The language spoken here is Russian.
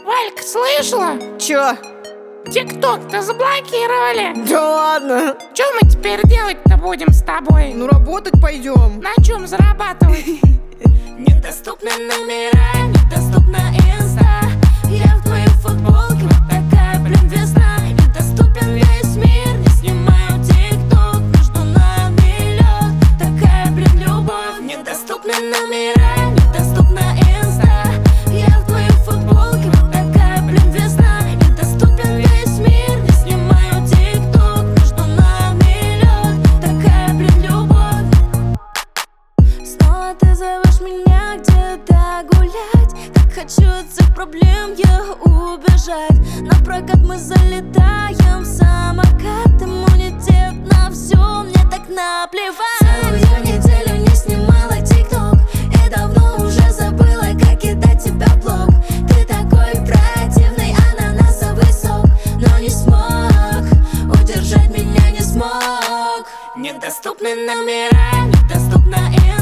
Валька, слышала? Чё? ТикТок-то заблокировали. Да ладно? Чё мы теперь делать-то будем с тобой? Ну работать пойдем. На чем зарабатывать? Недоступны номера, недоступна инста. Я в твоей футболке, вот такая, блин, весна. Недоступен весь мир, не снимаю ТикТок. Между нами лед, такая, блин, любовь. Недоступны номера, недоступна инста. Я в твоей футболке, вот такая, блин, весна. Недоступен весь мир, не снимаю ТикТок. Между нами лед, такая, блин, любовь. Снова ты зовешь меня где-то гулять. Так хочу от всех проблем я убежать. На прокат мы залетаем в самокат. Иммунитет на все, мне так наплевать. Целую неделю не снимала ТикТок и давно уже забыла, как кидать тебя в блог. Ты такой противный ананасовый сок, но не смог, удержать меня не смог. Недоступны номера, недоступна инста.